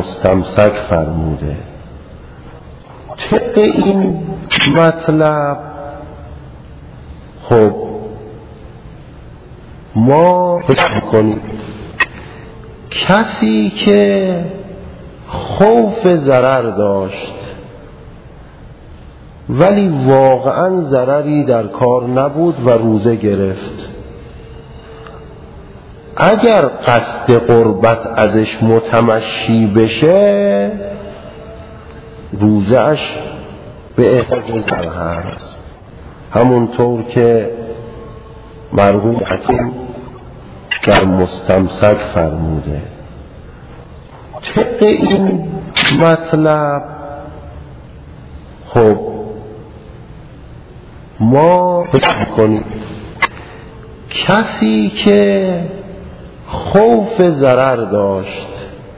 مستمسک فرموده. طبق این مطلب خب ما حس میکنیم کسی که خوف ضرر داشت ولی واقعا ضرری در کار نبود و روزه گرفت، اگر قصد قربت ازش متمشی بشه روزه اش به احتمال هست، همونطور که مرحوم حکیم در مستمسک فرموده. طبق این مطلب خب ما حس میکنیم کسی که خوف ضرر داشت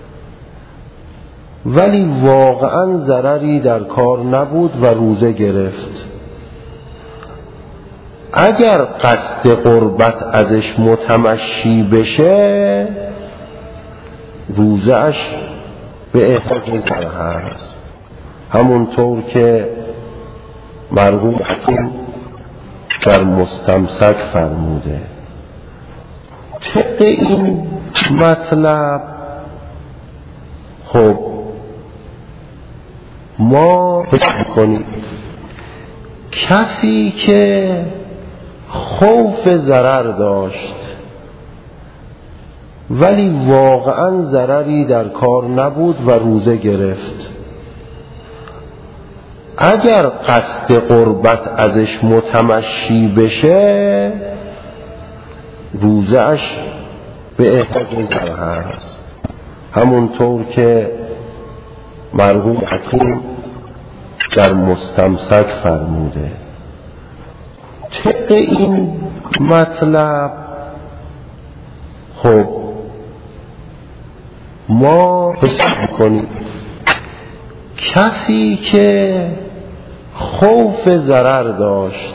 ولی واقعا ضرری در کار نبود و روزه گرفت، اگر قصد قربت ازش متمشی بشه روزه اش به احتمال هست، همونطور که مرحوم حکیم در مستمسک فرموده. طبق این مطلب خب ما حس میکنیم کسی که خوف ضرر داشت ولی واقعا ضرری در کار نبود و روزه گرفت، اگر قصد قربت ازش متمشی بشه روزه اش به احتمال هست، همونطور که مرحوم حکیم در مستمسک فرموده. طبق این مطلب خب ما حس میکنیم کسی که خوف ضرر داشت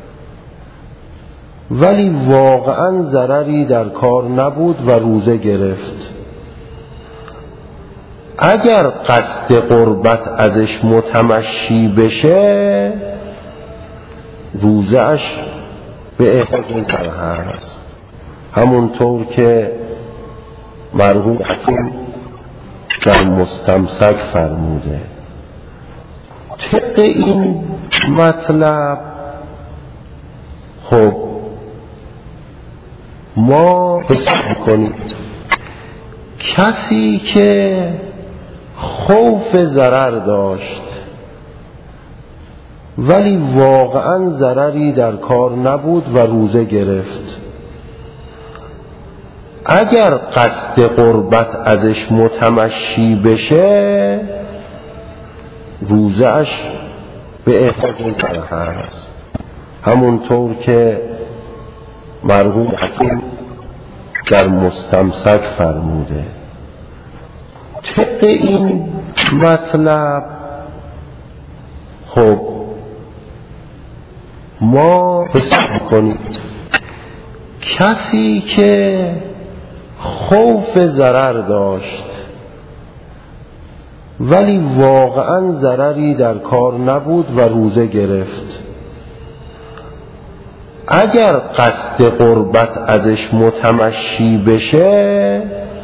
ولی واقعا ضرری در کار نبود و روزه گرفت، اگر قصد قربت ازش متمشی بشه روزه اش به احتمال هست، همونطور که مرحوم حکیم در مستمسک فرموده. طبق این مطلب خب ما حس میکنیم کسی که خوف ضرر داشت ولی واقعا ضرری در کار نبود و روزه گرفت، اگر قصد قربت ازش متمشی بشه روزه اش به احتمال هست، همونطور که مرحوم حکیم در مستمسک فرموده. طبق این مطلب خب ما حس میکنیم کسی که خوف ضرر داشت ولی واقعا ضرری در کار نبود و روزه گرفت، اگر قصد قربت ازش متمشی بشه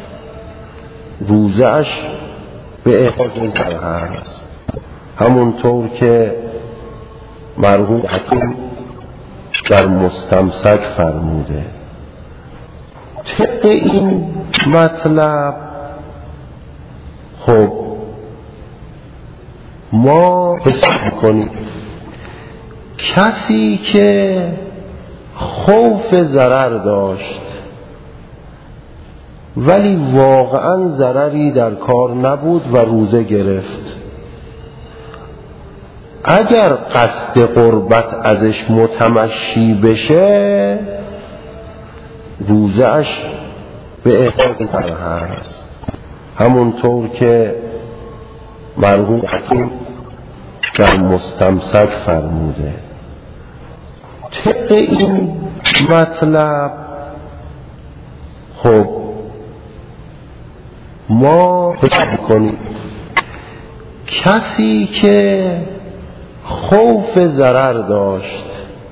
روزه اش به احتمال هست، همونطور که مرحوم حکیم در مستمسک فرموده. طبق این مطلب خب ما حس میکنیم کسی که خوف ضرر داشت ولی واقعا ضرری در کار نبود و روزه گرفت، اگر قصد قربت ازش متمشی بشه روزه اش به احتمال هست، همونطور که مرحوم حکیم در مستمسک فرموده. طبق این مطلب خب ما فکر کنید کسی که خوف ضرر داشت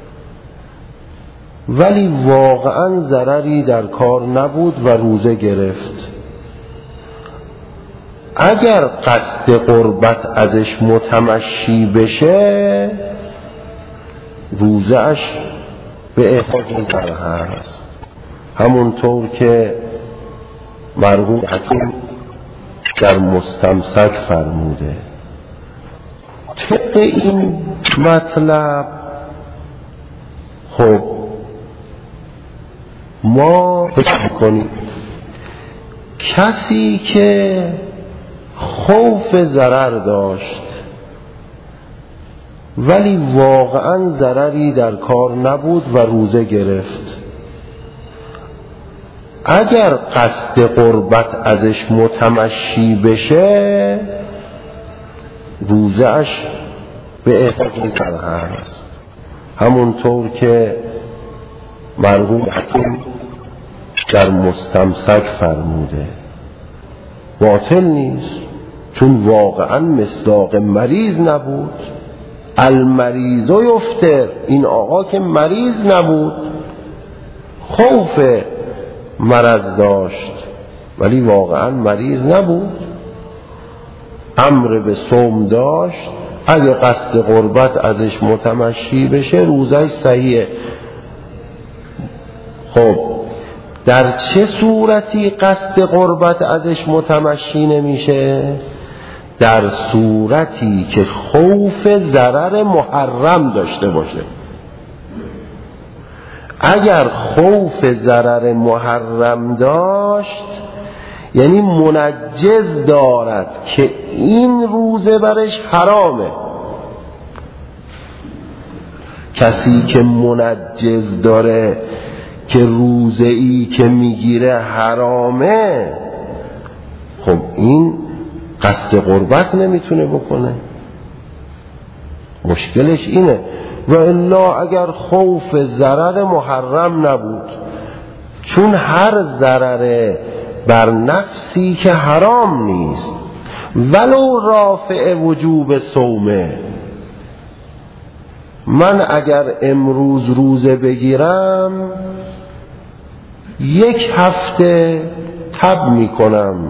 ولی واقعا ضرری در کار نبود و روزه گرفت، اگر قصد قربت ازش متمشی بشه روزه اش به احفاظ ضرر هست، همونطور که مرحوم حکیم در مستمسک فرموده. طبق این مطلب خب ما فکر کنیم کسی که خوف ضرر داشت ولی واقعا ضرری در کار نبود و روزه گرفت، اگر قصد قربت ازش متمشی بشه روزه اش به احفاظ ضرر هست، همونطور که مرحوم حکیم در مستمسک فرموده. باطل نیست، چون واقعا مصداق مریض نبود. المریض و یفطر، این آقا که مریض نبود، خوف مرض داشت ولی واقعا مریض نبود، امر به صوم داشت، اگه قصد قربت ازش متمشی بشه روزش صحیحه. خب در چه صورتی قصد قربت ازش متمشی نمیشه؟ در صورتی که خوف ضرر محرم داشته باشه. اگر خوف ضرر محرم داشت یعنی منجز دارد که این روزه برش حرامه. کسی که منجز داره که روزه ای که میگیره حرامه، خب این قصد قربت نمیتونه بکنه، مشکلش اینه. و الا اگر خوف ضرر محرم نبود، چون هر ضرر بر نفسی که حرام نیست ولو رافع وجوب صومه، من اگر امروز روزه بگیرم 1 هفته تب میکنم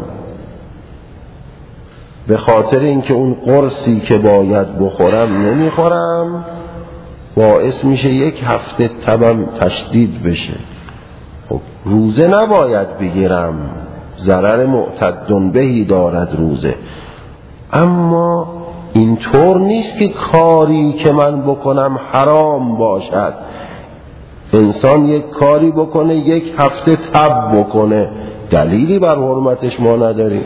به خاطر اینکه اون قرصی که باید بخورم نمیخورم، باعث میشه 1 هفته تبم تشدید بشه. خب روزه نباید بگیرم، ضرر معتد بهی دارد روزه. اما اینطور نیست که کاری که من بکنم حرام باشد. انسان یک کاری بکنه 1 هفته تب بکنه، دلیلی بر حرمتش ما نداریم.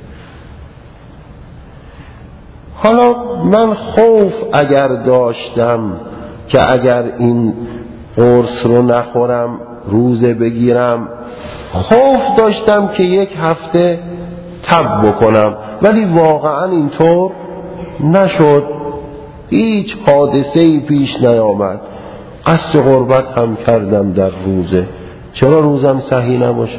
حالا من خوف اگر داشتم که اگر این قرص رو نخورم روزه بگیرم، خوف داشتم که 1 هفته تب بکنم ولی واقعا اینطور نشد، هیچ حادثه‌ای پیش نیامد، قصد قربت هم کردم در روزه، چرا روزم صحیح نباشه؟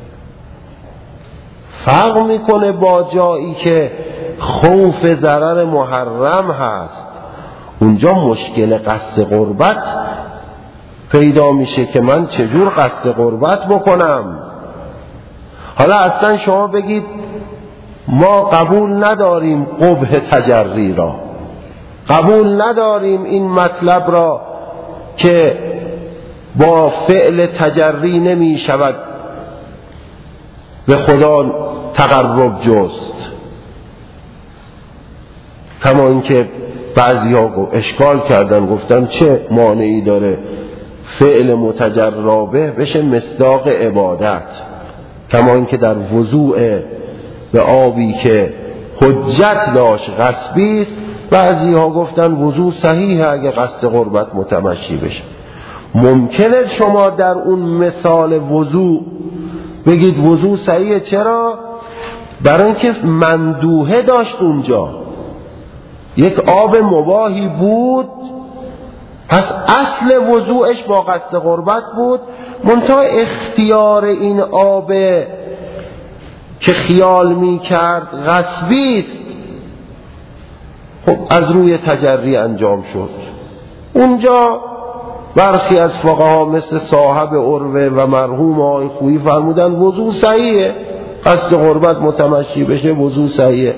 فرق میکنه با جایی که خوف ضرر محرم هست، اونجا مشکل قصد قربت پیدا میشه که من چجور قصد قربت بکنم. حالا اصلا شما بگید ما قبول نداریم قبح تجری را، قبول نداریم این مطلب را که با فعل تجری نمی شود به خدا تقرب جست، کما اینکه بعضی ها اشکال کردن گفتن چه مانعی داره فعل متجربه بشه مصداق عبادت، کما اینکه در وضوء به آبی که حجت داشت غصبی است، بعضی ها گفتن وضوء صحیحه اگه قصد قربت متمشی بشه. ممکنه شما در اون مثال وضوء بگید وضوء صحیحه، چرا؟ برای اینکه مندوحه داشت اونجا، یک آب مباحی بود، پس اصل وضوعش با قصد قربت بود، منتها اختیار این آب که خیال می کرد غصبی است، خب از روی تجری انجام شد. اونجا برخی از فقها مثل صاحب عروه و مرحوم آقای خویی فرمودن وضو صحیحه، قصد قربت متمشی بشه وضو صحیحه.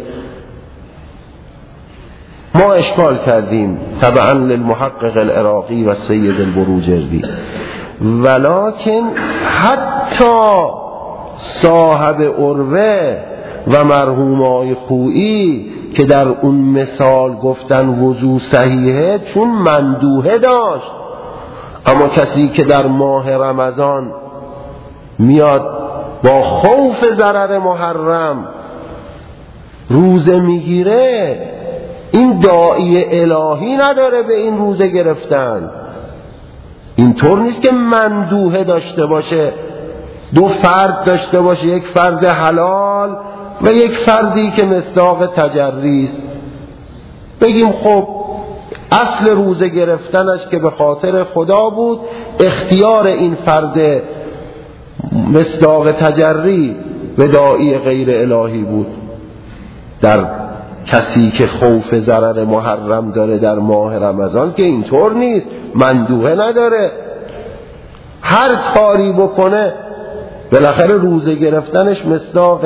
ما اشکال کردیم طبعا للمحقق العراقی و سید البروجردی، ولکن حتی صاحب عروه و مرحوم آقای خویی که در اون مثال گفتن وضو صحیحه چون مندوحه داشت، اما کسی که در ماه رمضان میاد با خوف ضرر محرم روزه میگیره، این داعی الهی نداره به این روزه گرفتن. اینطور نیست که مندوحه داشته باشه، دو فرد داشته باشه، یک فرد حلال و یک فردی که مصداق تجری است، بگیم خب اصل روزه گرفتنش که به خاطر خدا بود، اختیار این فرد مصداق تجری به داعی غیر الهی بود. در کسی که خوف ضرر محرم داره در ماه رمضان که اینطور نیست، مندوحه نداره، هر کاری بکنه بالاخره روزه گرفتنش مصداق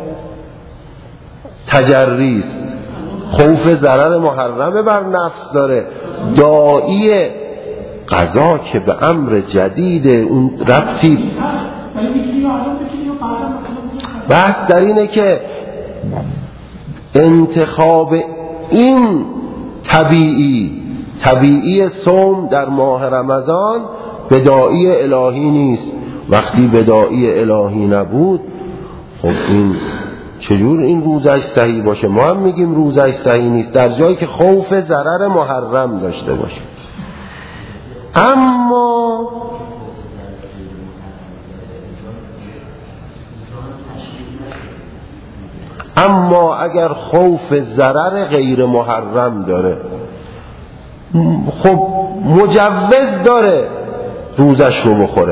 تجری است، خوف ضرر محرم بر نفس داره. داعی قضا که به امر جدید اون ربطی، بحث در اینه که انتخاب این طبیعی صوم در ماه رمضان به داعی الهی نیست. وقتی به داعی الهی نبود، خب این چجور این روزش صحیح باشه؟ ما هم میگیم روزش صحیح نیست در جایی که خوف ضرر محرم داشته باشه. اما اگر خوف ضرر غیر محرم داره، خب مجوز داره روزش رو بخوره،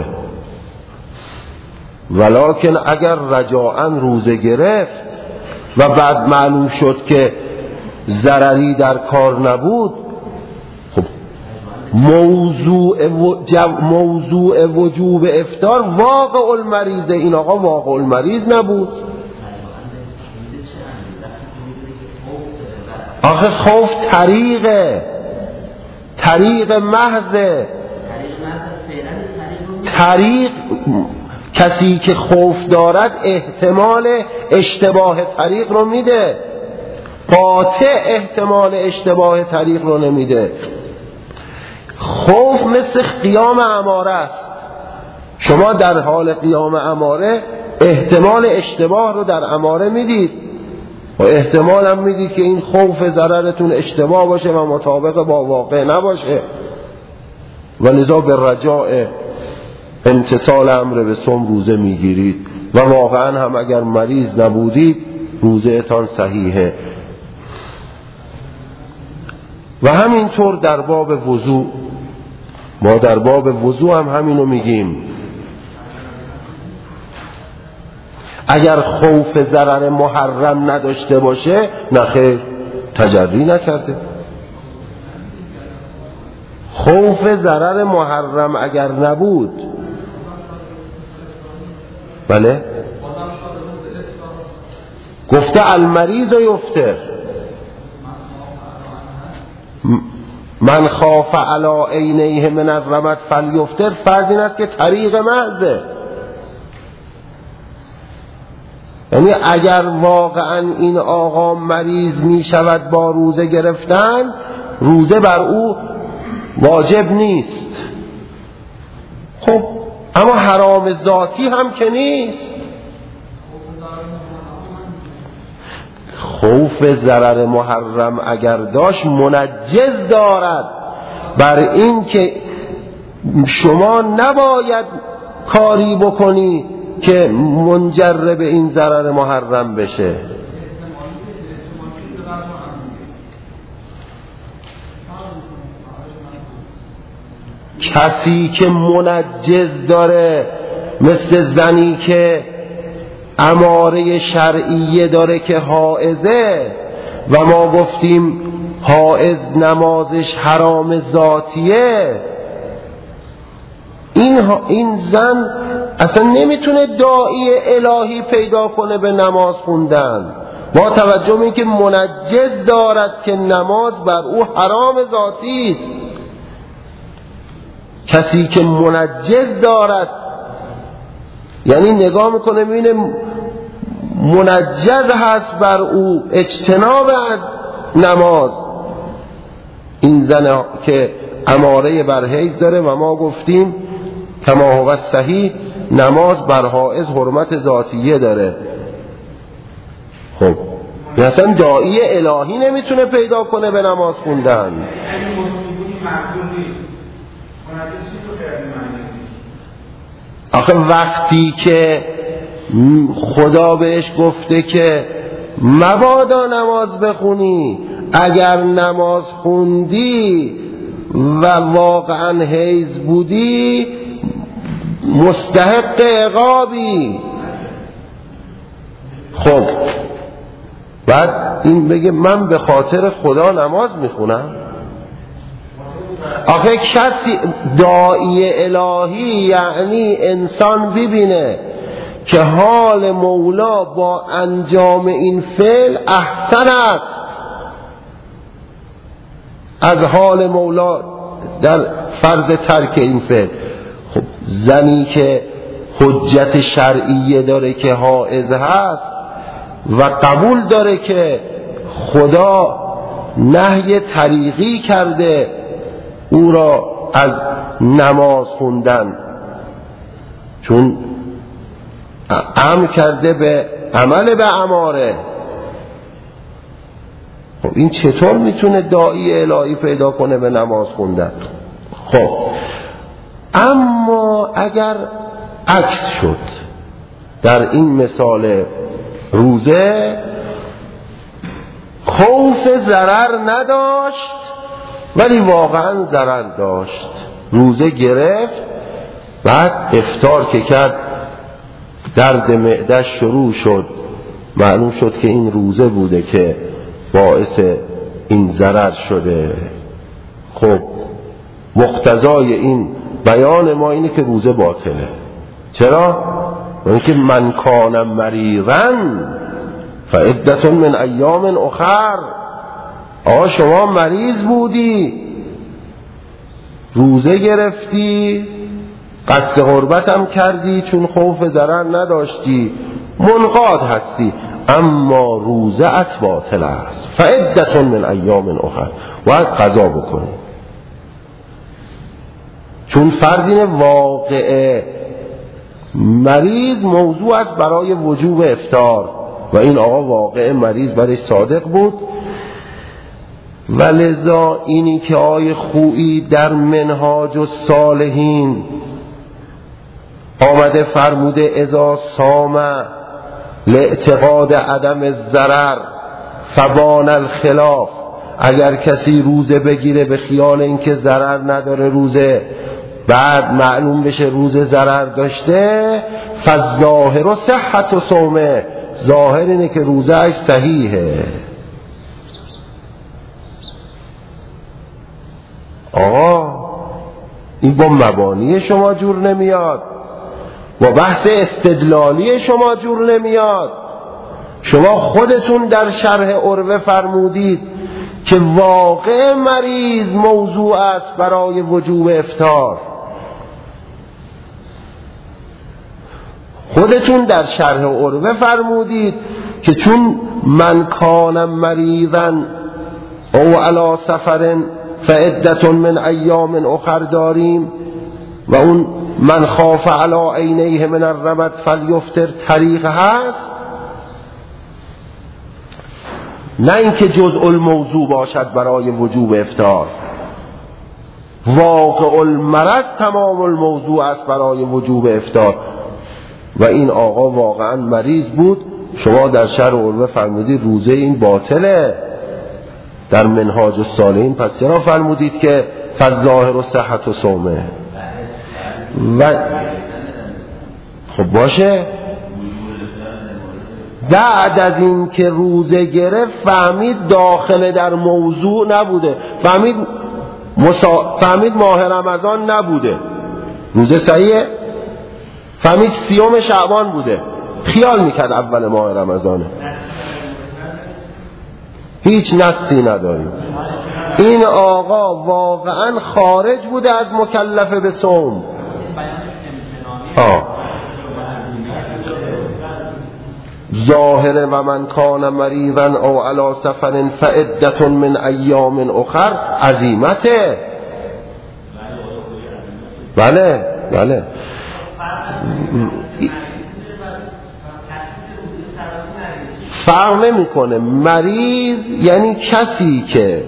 ولکن اگر رجاءً روزه گرفت و بعد معلوم شد که ضرری در کار نبود، خب موضوع وجوب افطار واقع المریضه. این آقا واقع المریض نبود. آخه خوف طریق محضه. طریق کسی که خوف دارد احتمال اشتباه طریق رو میده، قاطع احتمال اشتباه طریق رو نمیده. خوف مثل قیام اماره است. شما در حال قیام اماره احتمال اشتباه رو در اماره میدید و احتمال هم میدید که این خوف ضررتون اشتباه باشه و مطابق با واقع نباشه، و لذا به رجاء امتثال امر به صوم روزه میگیرید و واقعا هم اگر مریض نبودید روزه اتان صحیحه. و همینطور در باب وضو، ما در باب وضو هم همینو میگیم. اگر خوف ضرر محرم نداشته باشه، نخیر تجری نکرده. خوف ضرر محرم اگر نبود، بله گفته المریض و یفطر، من خاف علی عینیه من الرمد فلیفطر، فرض این است که طریق محضه. یعنی اگر واقعا این آقا مریض می شود با روزه گرفتن، روزه بر او واجب نیست. خب اما حرام ذاتی هم که نیست. خوف ضرر محرم اگر داشت منجز دارد بر این که شما نباید کاری بکنی که منجر به این ضرر محرم بشه. کسی که منجز داره، مثل زنی که اماره شرعیه داره که حائزه و ما گفتیم حائز نمازش حرام ذاتیه، این زن اصلا نمیتونه داعی الهی پیدا کنه به نماز خوندن، با توجه به اینکه منجز دارد که نماز بر او حرام ذاتی است. کسی که منجز دارد یعنی نگاه میکنه میبینه منجز هست بر او اجتناب از نماز، این زن که اماره بر حیض داره و ما گفتیم کما هو صحیح نماز بر حائض حرمت ذاتیه داره. خب مثلا داعی الهی نمیتونه پیدا کنه به نماز خوندن. آخه وقتی که خدا بهش گفته که مبادا نماز بخونی، اگر نماز خوندی و واقعا حیض بودی مستحق عقابی. خب بعد این بگه من به خاطر خدا نماز میخونم؟ آخه کسی داعی الهی یعنی انسان ببینه که حال مولا با انجام این فعل احسن است از حال مولا در فرض ترک این فعل. خب زنی که حجت شرعیه داره که حائض هست و قبول داره که خدا نهی طریقی کرده او را از نماز خوندن، چون امر کرده به عمل به اماره. خب این چطور میتونه داعی الهی پیدا کنه به نماز خوندن؟ خب اما اگر عکس شد، در این مثال روزه خوف ضرر نداشت ولی واقعا ضرر داشت، روزه گرفت، بعد افطار که کرد درد معده‌اش شروع شد، معلوم شد که این روزه بوده که باعث این ضرر شده. خب مقتضای این بیان ما اینه که روزه باطله. چرا؟ اینکه من کان مریضا فعدة من ایام اخر. آقا شما مریض بودی، روزه گرفتی، قصد قربت هم کردی چون خوف ضرر نداشتی، منقاد هستی، اما روزه ات باطل است، فعدة من ایام اخر، باید قضا بکنی. چون فرض اینه واقع مریض موضوع است برای وجوب افطار و این آقا واقع مریض برای صادق بود. و لذا اینی که آیه خویی در منهاج الصالحین آمده فرموده اذا صام لاعتقاد عدم الضرر فبان الخلاف، اگر کسی روزه بگیره به خیال اینکه ضرر نداره روزه، بعد معلوم بشه روزه ضرر داشته، فالظاهر صحت صومه، ظاهر اینه که روزه اش صحیحه. آقا این با مبانی شما جور نمیاد، با بحث استدلالی شما جور نمیاد. شما خودتون در شرح عروه فرمودید که واقع مریض موضوع است برای وجوب افطار. خودتون در شرح عروه فرمودید که چون من کان مریضا او علی سفر فعدة من ایام اخر داریم و اون من خاف علی عینیه من الرمد فلیفطر طریق هست، نه اینکه جزء الموضوع باشد برای وجوب افطار. واقع المرض تمام الموضوع است برای وجوب افطار و این آقا واقعا مریض بود. شما در شرح عروه فرمودید روزه این باطله، در منهاج الصالحین پس چرا فرمودید که فالظاهر صحت صومه؟ و خب باشه بعد از این که روزه گرفت فهمید داخل در موضوع نبوده، فهمید ماه رمضان نبوده، روزه صحیحه، فهمید 30 شعبان بوده، خیال میکرد اول ماه رمضانه. هیچ نصی نداریم. این آقا واقعا خارج بوده از مکلفه به صوم. ظاهر و من کان مریضا او علی سفر فعدة من ایام اخر عزیمته. بله فرق نمیکنه. مریض یعنی کسی که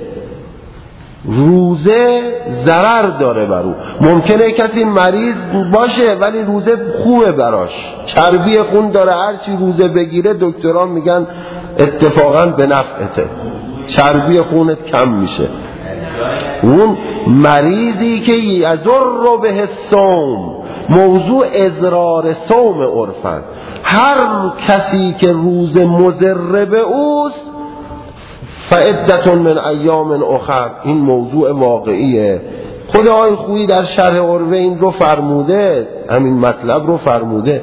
روزه ضرر داره برو. ممکنه کسی مریض باشه ولی روزه خوبه براش، چربی خون داره، هرچی روزه بگیره دکتران میگن اتفاقا به نفعته، چربی خونت کم میشه. اون مریضی که یضر به الصوم، موضوع اضرار صوم عرفن، هر کسی که روز مضر به اوست فعدة من ایام اخر، این موضوع واقعیه. خود آقای خویی در شرح عروه این رو فرموده، همین مطلب رو فرموده.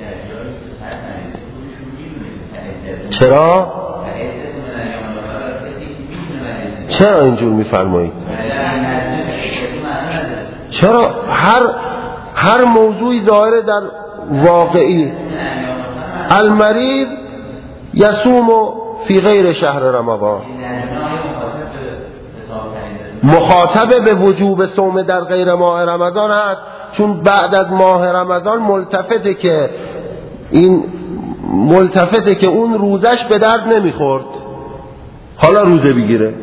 چرا اینجور میفرمایید؟ چرا هر موضوعی ظاهره در واقعی. المریض یصوم فی غیر شهر رمضان، مخاطب به وجوب صوم در غیر ماه رمضان هست، چون بعد از ماه رمضان ملتفته که اون روزش به درد نمیخورد، حالا روزه بگیره.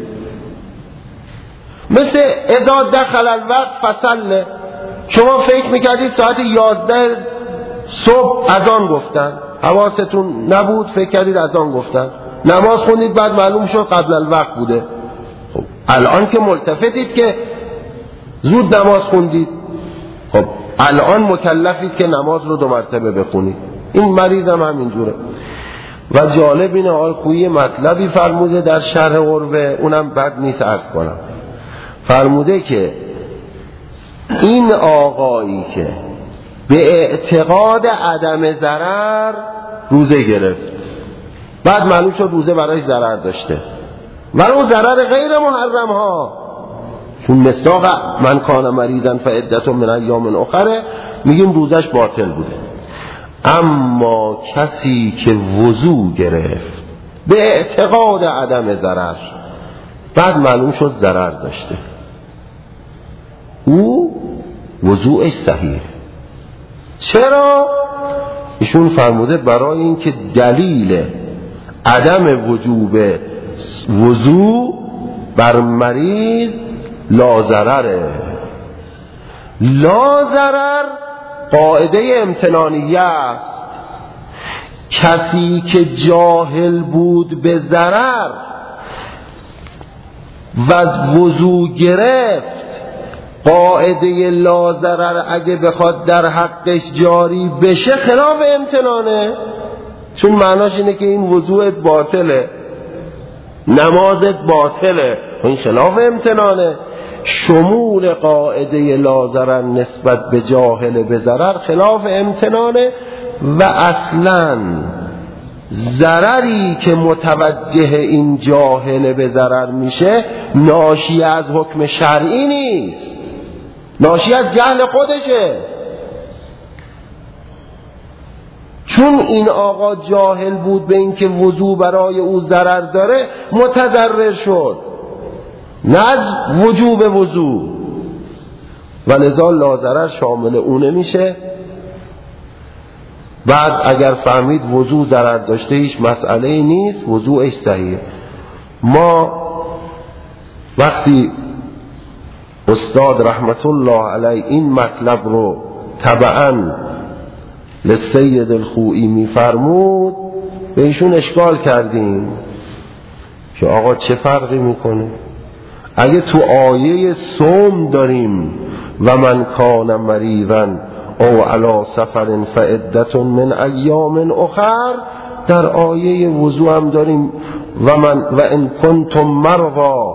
مثل اذا دخل الوقت فصله، شما فکر میکردید ساعت 11 صبح اذان گفتن، حواستون نبود، فکر کردید اذان گفتن، نماز خوندید، بعد معلوم شد قبل الوقت بوده. خب الان که ملتفتید که زود نماز خوندید، خب الان مکلفید که نماز رو 2 مرتبه بخونید. این مریض هم همینجوره. و جالب اینه آقای خویی مطلبی فرموده در شرح عروه، اونم بد نیست عرض کنم. فرموده که این آقایی که به اعتقاد عدم ضرر روزه گرفت، بعد معلوم شد روزه برای ضرر داشته، برای اون ضرر غیر محرم ها، چون مصداق من کان مریضا فعدة من ایام اخره، میگیم روزش باطل بوده. اما کسی که وضو گرفت به اعتقاد عدم ضرر، بعد معلوم شد ضرر داشته، او وضوعش صحیح. چرا؟ ایشون فرموده برای اینکه دلیل عدم وجوب وضو بر مریض لازرره. لازرر قاعده امتنانیه است. کسی که جاهل بود به ضرر و وضو گرفت، قاعده لازرر اگه بخواد در حقش جاری بشه خلاف امتنانه، چون معناش اینه که این وضوعت باطله، نمازت باطله، این خلاف امتنانه. شمول قاعده لازرر نسبت به جاهل به ضرر خلاف امتنانه. و اصلاً ضرری که متوجه این جاهل به ضرر میشه ناشی از حکم شرعی نیست، ناشی از جهل خودشه. چون این آقا جاهل بود به این که وضو برای او ضرر داره، متضرر شد، نه از وجوب وضو، و لذا لازرر شامل اونه میشه. بعد اگر فهمید وضو ضرر داشته هیچ مسئله نیست، وضوعش صحیح. ما وقتی استاد رحمت الله علیه این مطلب رو تبعاً لسید الخوئی میفرمود، به ایشون اشکال کردیم که آقا چه فرقی میکنه؟ اگه تو آیه صوم داریم و من کان مریضا او علی سفر فعدة من ایام اخر، در آیه وضو هم داریم و ان کنتم مرضی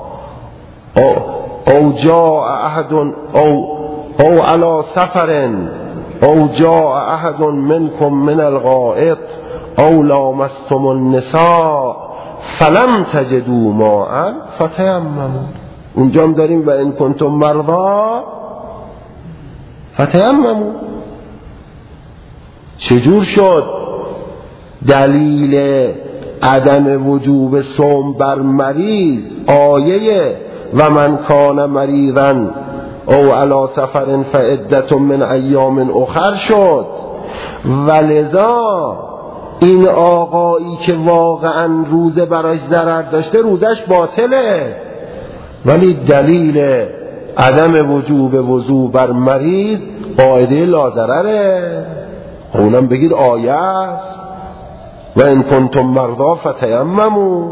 او جاء احد او علی سفر او جاء احد منکم من الغائط او لامستم النساء فلم تجدوا ماء فتیمموا. اونجا هم داریم و ان کنتم مرضی فتیمموا. چجور شد دلیل عدم وجوب صوم بر مریض آیه و من کان مریضا او علی سفر فعدة من ایام اخر شد؟ ولذا این آقایی که واقعا روزه براش ضرر داشته روزش باطله، ولی دلیل عدم وجوب وضو بر مریض قاعده لازرره. اونم بگید آیه است و ان کنتم مرضی فتیمموا.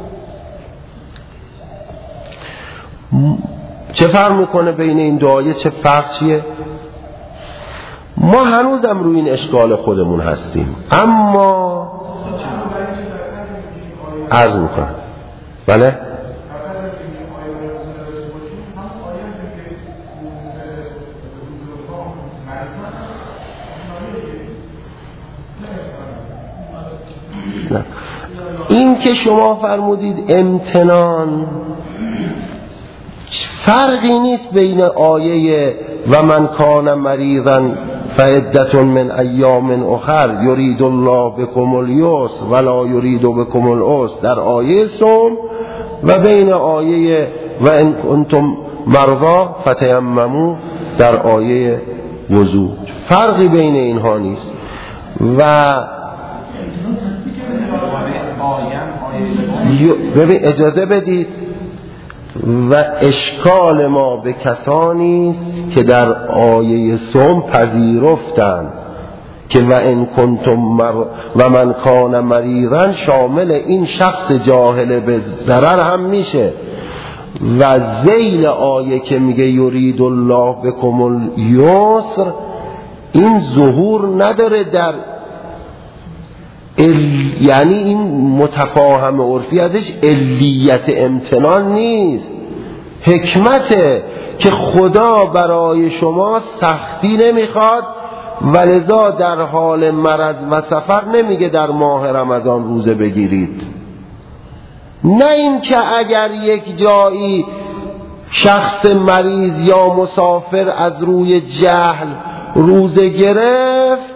چه فرق میکنه بین این دو آیه؟ چه فرق چیه؟ ما هنوزم روی این اشکال خودمون هستیم، اما عرض میکنم بله نه. این که شما فرمودید امتنان، فرقی نیست بین آیه و من کان مریضا فعدة من ایام اخر یرید الله بكم اليسر ولا یرید بكم العسر در آیه صوم و بین آیه و ان کنتم مرضی فتیمموا در آیه وضو. فرقی بین اینها نیست. و ببین اجازه بدید، و اشکال ما به کسانی است که در آیه صوم پذیرفتند که و ان کنتم و من کان مریضا شامل این شخص جاهل به ضرر هم میشه، و ذیل آیه که میگه یرید الله بكم اليسر این ظهور نداره در یعنی این متفاهم عرفی ازش علیت امتنان نیست، حکمته که خدا برای شما سختی نمیخواد، ولذا در حال مرض و سفر نمیگه در ماه رمضان روزه بگیرید. نه این که اگر یک جایی شخص مریض یا مسافر از روی جهل روزه گرفت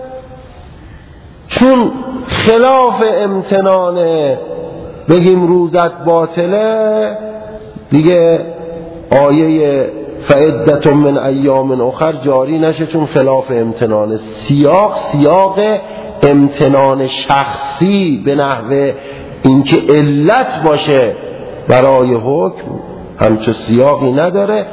چون خلاف امتنانه بگیم روزت باطله، دیگه آیه فعدة من ایام اخر جاری نشه چون خلاف امتنانه. سیاق امتنان شخصی به نحو اینکه علت باشه برای حکم همچون سیاقی نداره.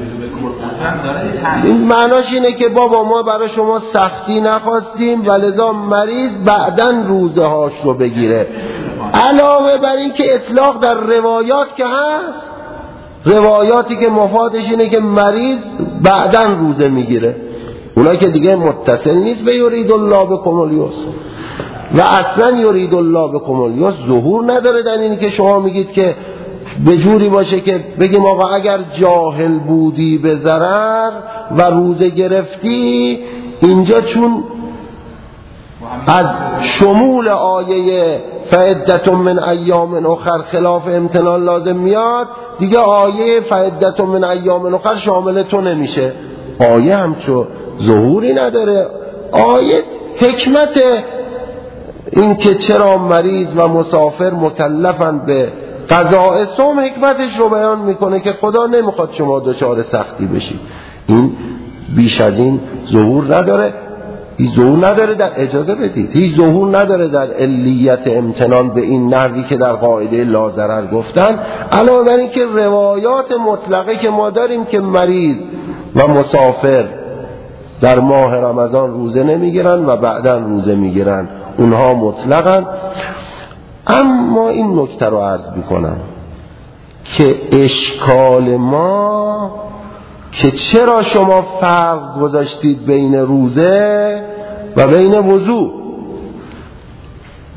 این معناش اینه که بابا ما برای شما سختی نخواستیم ولذا مریض بعداً روزه هاش رو بگیره. علاوه بر این که اطلاق در روایات که هست، روایاتی که مفادش اینه که مریض بعداً روزه میگیره، اونا که دیگه متصل نیست به یرید الله بكم اليسر. و اصلا یرید الله بكم اليسر ظهور نداره در اینی که شما میگید که به جوری باشه که بگیم آقا اگر جاهل بودی به ضرر و روزه گرفتی، اینجا چون از شمول آیه فعدة من ایام اخر خلاف امتنان لازم میاد، دیگه آیه فعدة من ایام اخر شامل تو نمیشه. آیه همچو ظهوری نداره. آیه حکمت این که چرا مریض و مسافر مکلفن به قضاء صوم، حکمتش رو بیان میکنه که خدا نمیخواد شما دچار سختی بشید. این بیش از این ظهور نداره. هیچ ظهور نداره در اجازه بدید، هیچ ظهور نداره در علیت امتنان به این نحوی که در قاعده لاضرر گفتن. علاوه بر این که روایات مطلقه که ما داریم که مریض و مسافر در ماه رمضان روزه نمیگیرن و بعداً روزه میگیرن، اونها مطلقاً. اما این نکته رو عرض میکنم که اشکال ما که چرا شما فرق گذاشتید بین روزه و بین وضو.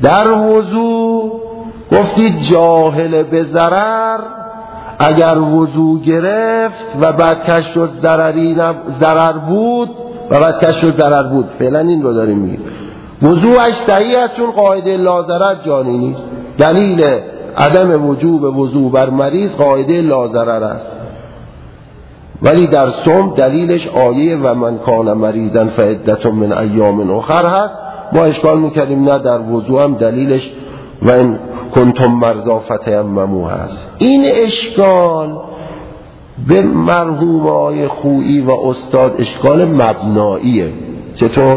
در وضو گفتید جاهل به ضرر اگر وضو گرفت و بعد کشف شد ضرر بود و بعد کشف شد ضرر بود، فعلا این رو داریم میگیم. وضوعش صحیح است چون قاعده لا ضرر جاری نیست. دلیل عدم وجوب وضو بر مریض قاعده لا ضرر است، ولی در صوم دلیلش آیه و من کان مریضا فعدة من ایام اخر هست. ما اشکال میکردیم نه در وضو هم دلیلش و ان کنتم مرضی فتیمموا هست. این اشکال به مرحوم آقای خویی و استاد اشکال مبناییه. چطور؟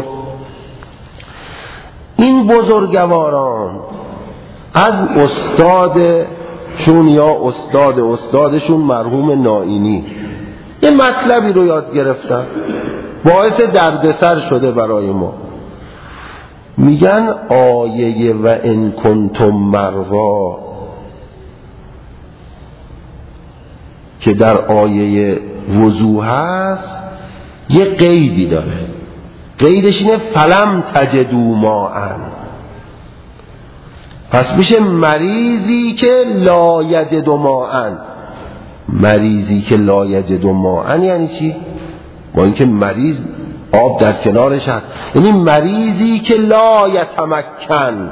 این بزرگواران از استادشون یا استادشون مرحوم نائینی یه مطلبی رو یاد گرفتن، باعث دردسر شده برای ما. میگن آیه و ان کنتم مرضی که در آیه وضو هست یه قیدی داره، قیدش اینه فلم تجدوا ماء. پس میشه مریضی که لا یجد ماء. مریضی که لا یجد ماء یعنی چی؟ با اینکه مریض آب در کنارش هست، یعنی مریضی که لا یتمکن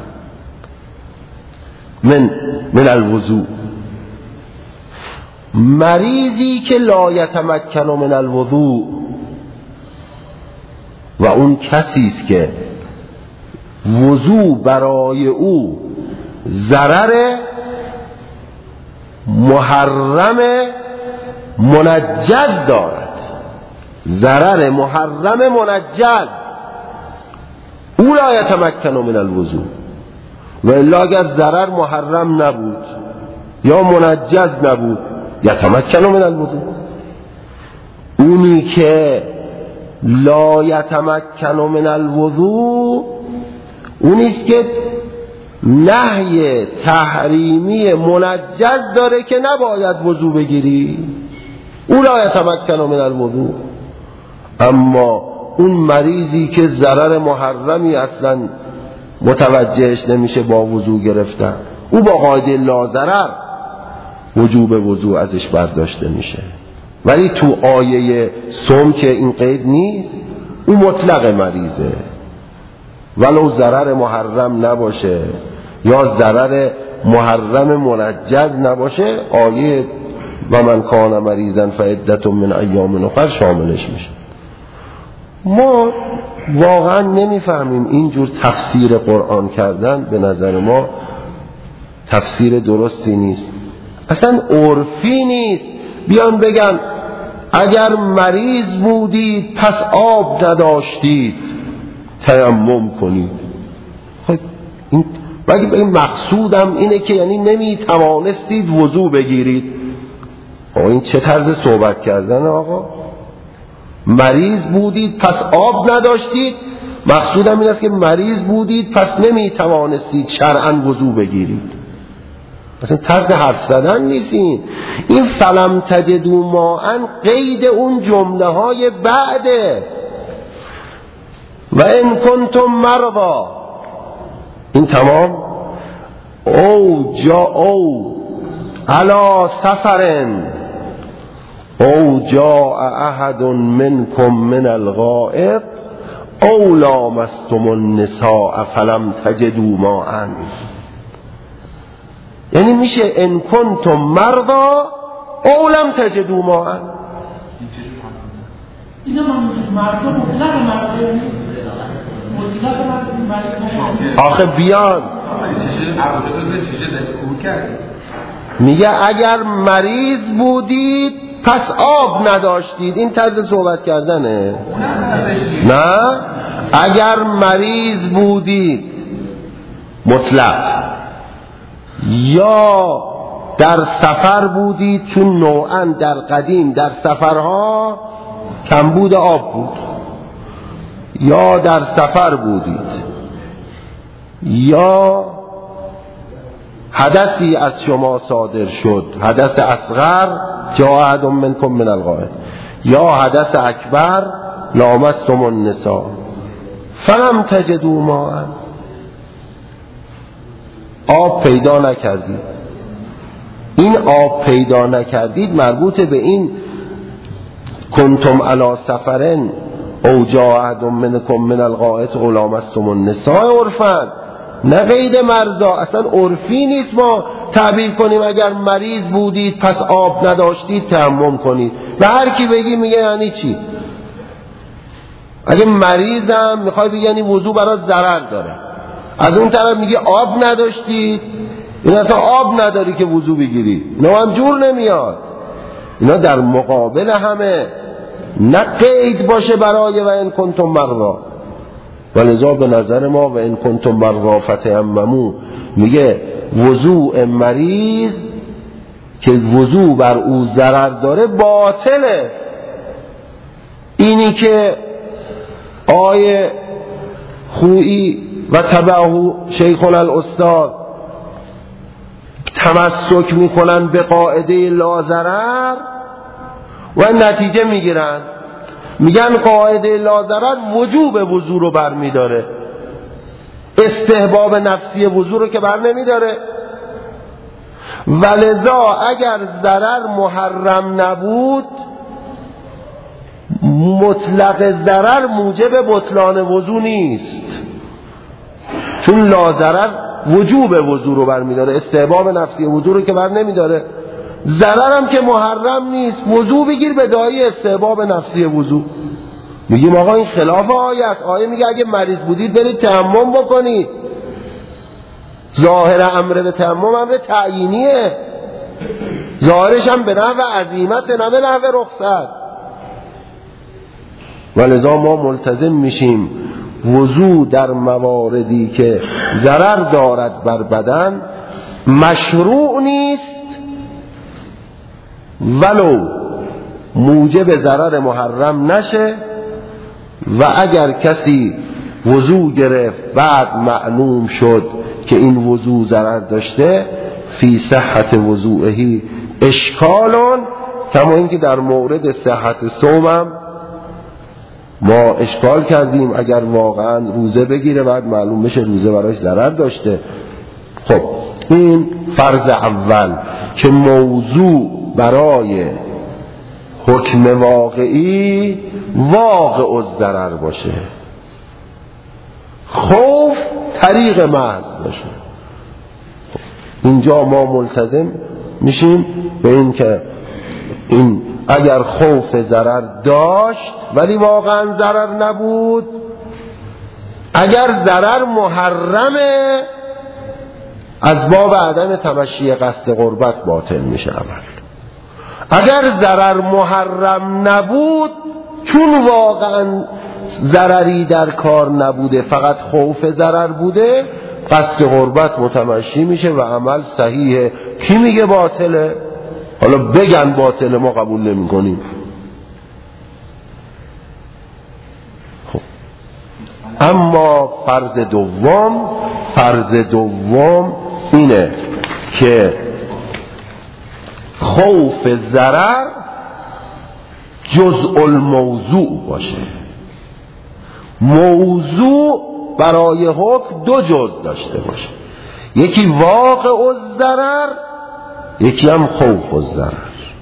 من الوضوء، مریضی که لا یتمکن من الوضوء و اون کسی است که وضو برای او ضرر محرم منجز دارد، ضرر محرم منجز، او لا یتمکن من الوضوء. و الا اگر ضرر محرم نبود یا منجز نبود یتمکن من الوضوء. اونی که لا یتمکن من الوضوء اونیست که نهی تحریمی منجز داره که نباید وضو بگیری، او لا یتمکن من الوضوء. اما اون مریضی که ضرر محرمی اصلا متوجهش نمیشه با وضو گرفتن، او با قاعده لا ضرر وجوب وضو ازش برداشته میشه. ولی تو آیه صوم که این قید نیست، او مطلق مریضه ولو ضرر محرم نباشه یا ضرر محرم منجز نباشه، آیه و من کان مریضا فعدة من ایام اخر شاملش میشه. ما واقعا نمیفهمیم اینجور تفسیر قرآن کردن، به نظر ما تفسیر درستی نیست، اصلا عرفی نیست. بیان بگن اگر مریض بودید پس آب نداشتید تیمم کنید. خب این مقصودم اینه که یعنی نمی توانستید وضو بگیرید. این چه طرز صحبت کردن آقا؟ مریض بودید پس آب نداشتید، مقصودم این است که مریض بودید پس نمی توانستید شرعاً وضو بگیرید. اصلا طرز حرف زدن نیستین. این فلم تجدوا ماء قید اون جمله های بعده. و ان کنتم مرضی، این تمام. او علی سفر او جاء احد منکم من الغائط او لامستم النساء فلم تجدوا ماء. یعنی میشه ان کنتم مرضی او لم تجدوا ماء. اینا مرضی مطلق آخه بیان میگه اگر مریض بودید پس آب نداشتید. این طرز صحبت کردنه. نه، اگر مریض بودید مطلق، یا در سفر بودید، چون نوعا در قدیم در سفرها کمبود آب بود، یا در سفر بودید یا حدثی از شما صادر شد، حدث اصغر جاء احد منکم من الغائط، یا حدث اکبر لامستم النساء فلم تجدوا ماء. آب پیدا نکردید. این آب پیدا نکردید مربوط به این کنتم علی سفرن او جاء احد منکم من الغائط او لامستم النساء عرفا، نه قید مرزا. اصلا عرفی نیست ما تعبیر کنیم اگر مریض بودید پس آب نداشتید تیمم کنید. به هر کی بگی میگه یعنی چی؟ اگه مریضم میخوای بگی یعنی وضو برای ضرر داره، از اون طرف میگه آب نداشتید، این اصلا آب نداری که وضو بگیری. اینا هم جور نمیاد. اینا در مقابل همه، نه قید باشه برای و این کنتم مرضی. ولذا به نظر ما و این کنتم مرضی فتیمموا میگه وضوء مریض که وضو بر او ضرر داره باطله. اینی که آیه خویی و تبعه شیخنا الاستاد تمسک میکنن به قاعده لا ضرر و نتیجه میگیرن، میگن قاعده لا ضرر وجوب وضو رو بر میداره، استحباب نفسی وضو رو که بر نمیداره. ولذا اگر ضرر محرم نبود مطلق ضرر موجب بطلان وضو نیست، چون لا ضرر وجوب وضو رو بر میداره، استحباب نفسی وضو رو که بر نمیداره. ضرر هم که محرم نیست، وضو بگیر به دایی استحباب نفسی وضو. میگیم آقا این خلاف آیه است. آیه میگه اگه مریض بودید برید تیمم بکنید. ظاهر امر به تیمم امر تعیینیه، ظاهرش هم به نحو عزیمت نه به نحو رخصت. ولذا ما ملتزم میشیم وضو در مواردی که ضرر دارد بر بدن مشروع نیست ولو موجب ضرر محرم نشه. و اگر کسی وضو گرفت بعد معلوم شد که این وضو ضرر داشته فی صحت وضوئه اشکالون، کما اینکه در مورد صحت صومم ما اشکال کردیم اگر واقعا روزه بگیره بعد معلوم بشه روزه براش ضرر داشته. خب این فرض اول که موضوع برای حکم واقعی واقع الضرر باشه، خوف طریق محض باشه. اینجا ما ملتزم میشیم به این که این اگر خوف ضرر داشت ولی واقعا ضرر نبود، اگر ضرر محرمه از باب عدم تمشی قصد قربت باطل میشه عمل. اگر ضرر محرم نبود چون واقعا ضرری در کار نبوده فقط خوف ضرر بوده قصد قربت متمشی میشه و عمل صحیحه. کی میگه باطله؟ حالا بگن باطله، ما قبول نمی کنیم. خب اما فرض دوم اینه که خوف ضرر جزء الموضوع باشه. موضوع برای حکم دو جزء داشته باشه، یکی واقع الضرر، یکی هم خوف الضرر.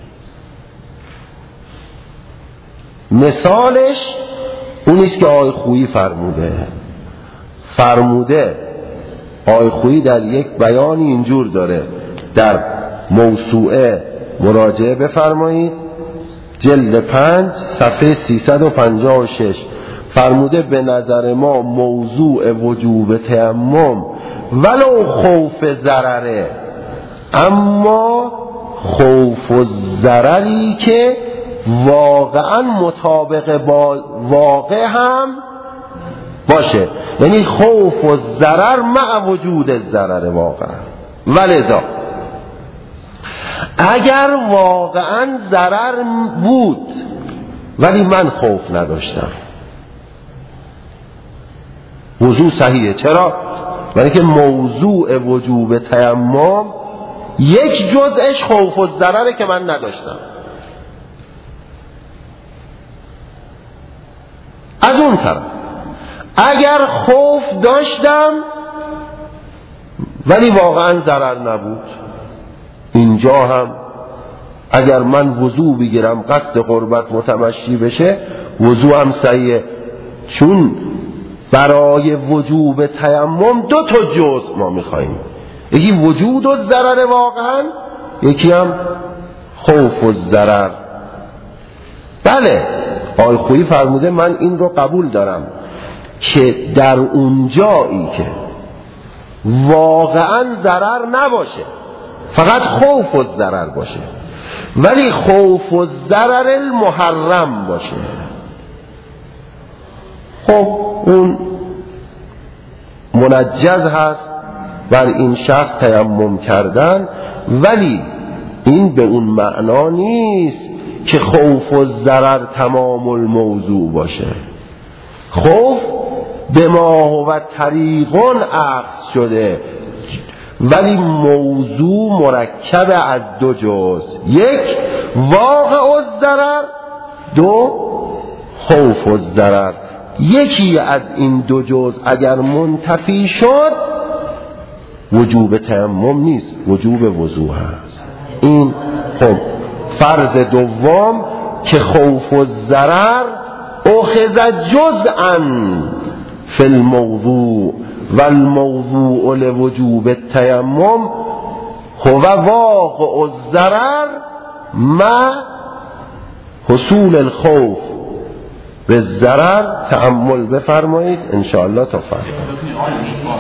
مثالش اونیست که آقای خویی فرموده آقای خویی در یک بیانی اینجور داره، در موسوعه مراجعه بفرمایید جلد 5 صفحه 356. فرموده به نظر ما موضوع وجوب تیمم ولو خوف ضرره، اما خوف الضرری که واقعا مطابق با واقع هم باشه، یعنی خوف الضرر مع وجود الضرر واقعا. ولذا اگر واقعا ضرر بود ولی من خوف نداشتم وضو صحیحه. چرا؟ برای که موضوع وجوب تیمم یک جزءش خوف الضرره که من نداشتم. از اون طرف اگر خوف داشتم ولی واقعا ضرر نبود. اینجا هم اگر من وضو بگیرم قصد قربت متمشی بشه وضو هم صحیحه، چون برای وجوب تیمم دو تا جزء ما میخواییم، یکی وجود و ضرر واقعا، یکی هم خوف و ضرر. بله آقای خویی فرموده من این رو قبول دارم که در اون جایی که واقعا ضرر نباشه فقط خوف و ضرر باشه، ولی خوف و ضرر المحرم باشه، خب اون منجز هست بر این شخص تیمم کردن، ولی این به اون معنا نیست که خوف و ضرر تمام الموضوع باشه. خوف به ما هو طریقون اخذ شده، ولی موضوع مرکب از دو جزء، یک واقع الضرر، دو خوف الضرر. یکی از این دو جزء اگر منتفی شد وجوب تیمم نیست، وجوب وضو هست. این خب فرض دوم که خوف الضرر اخذ جزءا فی الموضوع والموضوع لوجوب التیمم هو واقع الضرر مع حصول الخوف. به ضرر تأمل بفرمایید انشاءالله تا فردا.